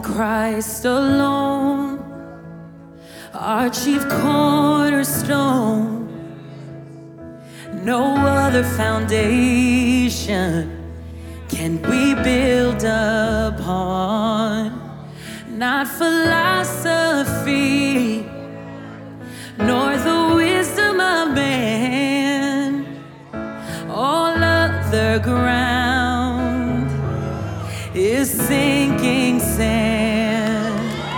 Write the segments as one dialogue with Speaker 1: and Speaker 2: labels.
Speaker 1: Christ alone, our chief cornerstone. No other foundation can we build upon. Not philosophy, nor the wisdom of man. All other ground is sinking sand.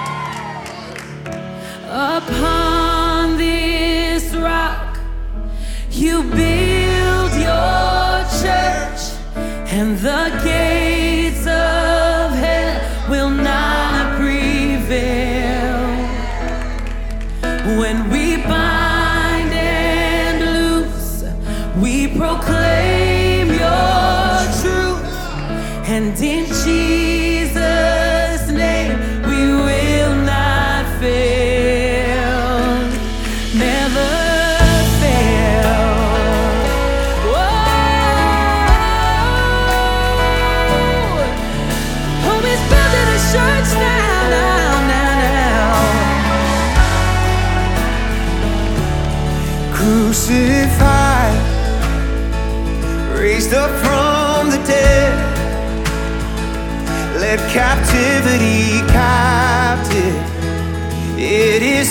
Speaker 1: Upon this rock you build your church, and the gates of hell will not prevail. When we bind and loose, we proclaim your truth, and in Jesus' name we will not fail, never fail. Whoa. Oh, he's building a church now.
Speaker 2: Crucified, raised up from the dead, led captivity captive. It is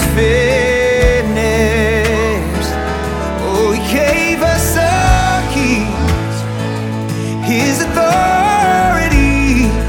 Speaker 2: finished. Oh, he gave us the keys, his authority.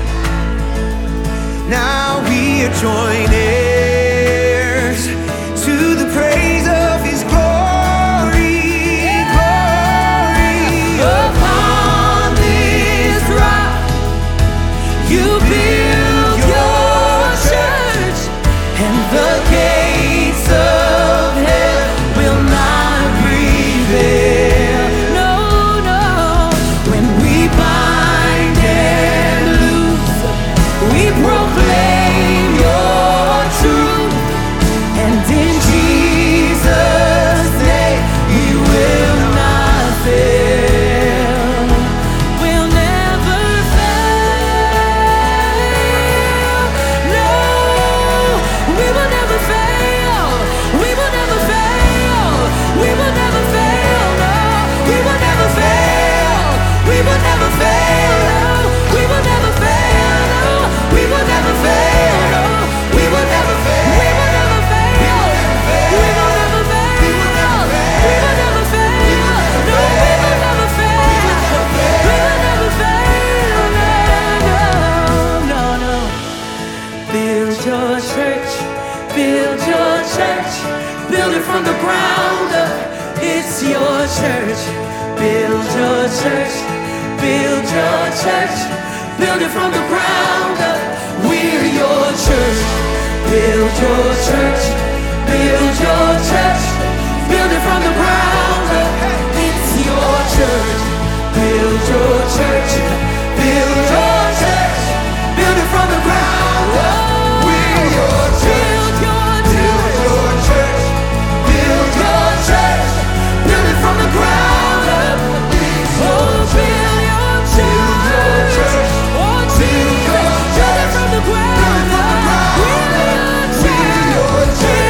Speaker 2: Now we are joint heirs to the praise of his glory, glory.
Speaker 1: Upon this rock you build your church, and the gates of hell will not prevail. No, no. When we bind and loose, we proclaim your truth, and in Jesus' name we will not fail. We'll never fail. No, we will never fail. We will never fail. We will never fail. No, we will never fail. We will never fail. No, we will never fail. No, we will never fail. No, we will never fail. We will never fail. We will never fail. We will never fail. No, we will never fail. We will never fail. No, no, no. Build your church. Build your church. Build it from the ground up. It's your church. Build your church. Build your church. Build it from the ground up. We're your church. Build your church. Build your church. Build it from the ground up. It's your church. Build your church. Build your church. Build it from the ground up. We're your church. Build your church. Build your church. Build it from the ground up. Oh, build your church. Oh, Jesus. Build it from the ground up. We're your church.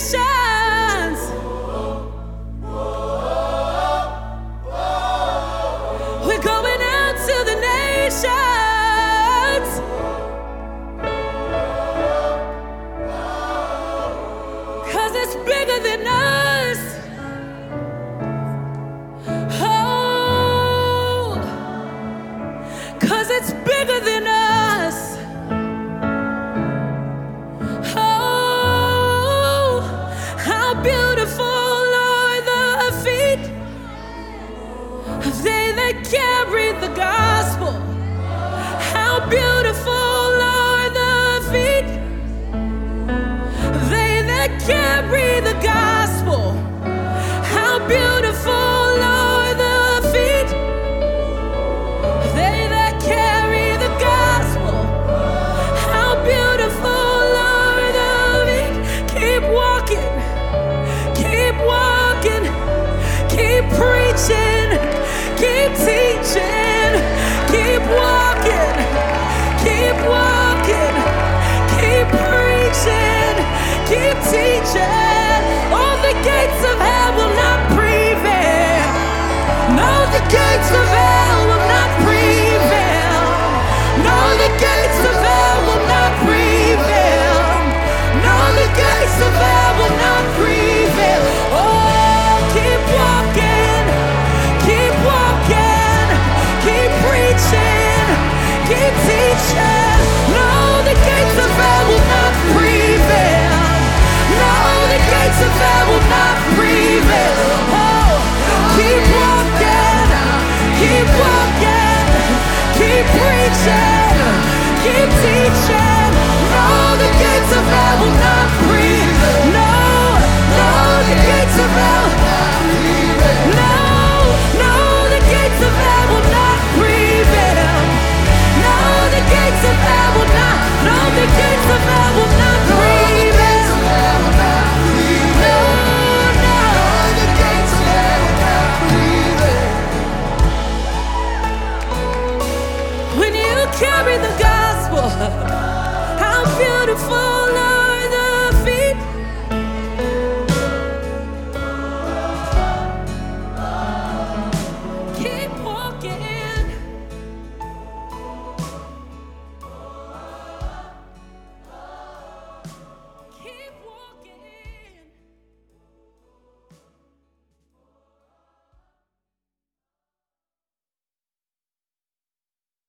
Speaker 1: nations. We're going out to the nations. 'Cause it's bigger than us. Oh, 'cause it's bigger than us. Oh, how beautiful are the feet of they that carry the gospel. How beautiful are the feet of they that carry the gospel. How beautiful are the feet of they that carry the gospel. How beautiful are the feet. Keep walking, keep walking, keep preaching, keep teaching, keep walking, keep walking, keep preaching, keep teaching. Oh, the gates of hell will not prevail. No, the gates of hell will not prevail. No, the gates of hell will not prevail. No, the gates of hell will not prevail. Oh, keep walking, keep walking, keep preaching, keep teaching. No, the gates of hell will not prevail. No, the gates of hell will not prevail. Oh, keep walking, keep walking, keep preaching, keep teaching. No, the gates of hell will not prevail. No, no, the gates of hell. No, no, the gates of hell will not prevail. No, the gates of hell will not. No, the gates of hell will not prevail. No, no, the gates of hell will not prevail. When you carry the gospel, how beautiful